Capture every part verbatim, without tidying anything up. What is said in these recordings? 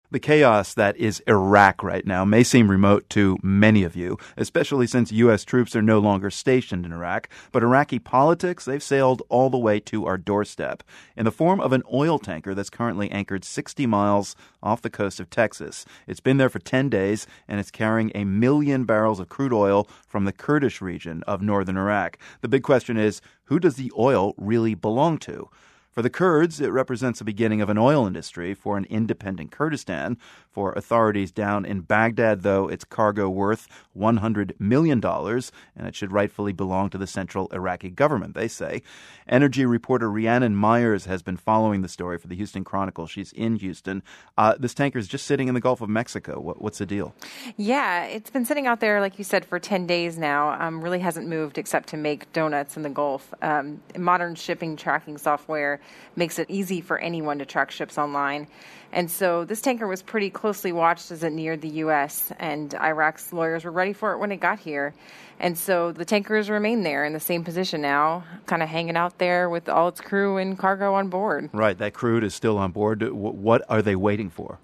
The chaos that is Iraq right now may seem remote to many of you, especially since U S troops are no longer stationed in Iraq. But Iraqi politics, they've sailed all the way to our doorstep in the form of an oil tanker that's currently anchored sixty miles off the coast of Texas. It's been there for ten days, and it's carrying a million barrels of crude oil from the Kurdish region of northern Iraq. The big question is, who does the oil really belong to? For the Kurds, it represents the beginning of an oil industry for an independent Kurdistan. For authorities down in Baghdad, though, it's cargo worth one hundred million dollars, and it should rightfully belong to the central Iraqi government, they say. Energy reporter Rhiannon Myers has been following the story for the Houston Chronicle. She's in Houston. Uh, this tanker is just sitting in the Gulf of Mexico. What, what's the deal? Yeah, it's been sitting out there, like you said, for ten days now. Um, really hasn't moved except to make donuts in the Gulf. Um, modern shipping tracking software makes it easy for anyone to track ships online. And so this tanker was pretty closely watched as it neared the U S, and Iraq's lawyers were ready for it when it got here. And so the tankers remain there in the same position now, kind of hanging out there with all its crew and cargo on board. Right, that crude is still on board. What are they waiting for?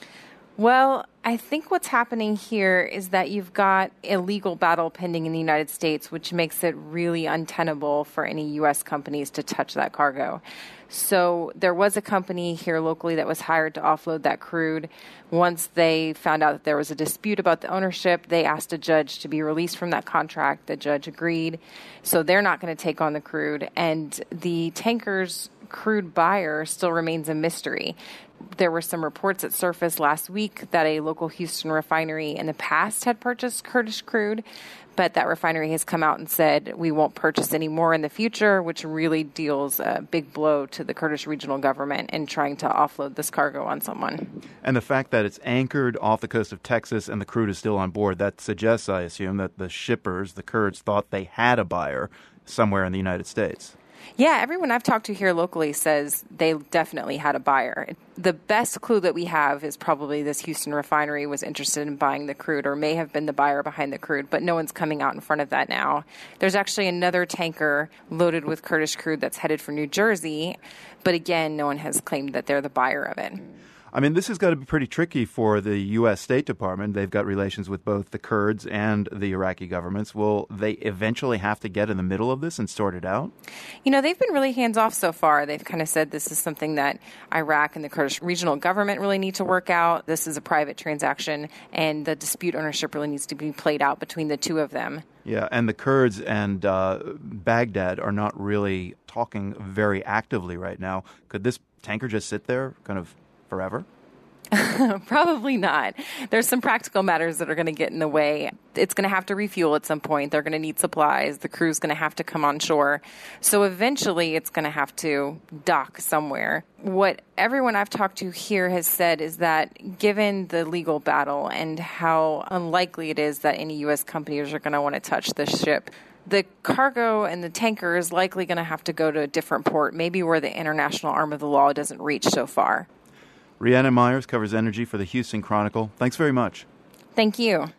Well, I think what's happening here is that you've got a legal battle pending in the United States, which makes it really untenable for any U S companies to touch that cargo. So there was a company here locally that was hired to offload that crude. Once they found out that there was a dispute about the ownership, they asked a judge to be released from that contract. The judge agreed. So they're not going to take on the crude. And the tanker's crude buyer still remains a mystery. There were some reports that surfaced last week that a local Houston refinery in the past had purchased Kurdish crude, but that refinery has come out and said we won't purchase any more in the future, which really deals a big blow to the Kurdish regional government in trying to offload this cargo on someone. And the fact that it's anchored off the coast of Texas and the crude is still on board, that suggests, I assume, that the shippers, the Kurds, thought they had a buyer somewhere in the United States. Yeah, everyone I've talked to here locally says they definitely had a buyer. The best clue that we have is probably this Houston refinery was interested in buying the crude or may have been the buyer behind the crude, but no one's coming out in front of that now. There's actually another tanker loaded with Kurdish crude that's headed for New Jersey, but again, no one has claimed that they're the buyer of it. I mean, this has got to be pretty tricky for the U S. State Department. They've got relations with both the Kurds and the Iraqi governments. Will they eventually have to get in the middle of this and sort it out? You know, they've been really hands-off so far. They've kind of said this is something that Iraq and the Kurdish regional government really need to work out. This is a private transaction, and the dispute ownership really needs to be played out between the two of them. Yeah, and the Kurds and uh, Baghdad are not really talking very actively right now. Could this tanker just sit there kind of forever? Probably not. There's some practical matters that are going to get in the way. It's going to have to refuel at some point. They're going to need supplies. The crew's going to have to come on shore. So eventually it's going to have to dock somewhere. What everyone I've talked to here has said is that given the legal battle and how unlikely it is that any U S companies are going to want to touch this ship, the cargo and the tanker is likely going to have to go to a different port, maybe where the international arm of the law doesn't reach so far. Rhiannon Myers covers energy for the Houston Chronicle. Thanks very much. Thank you.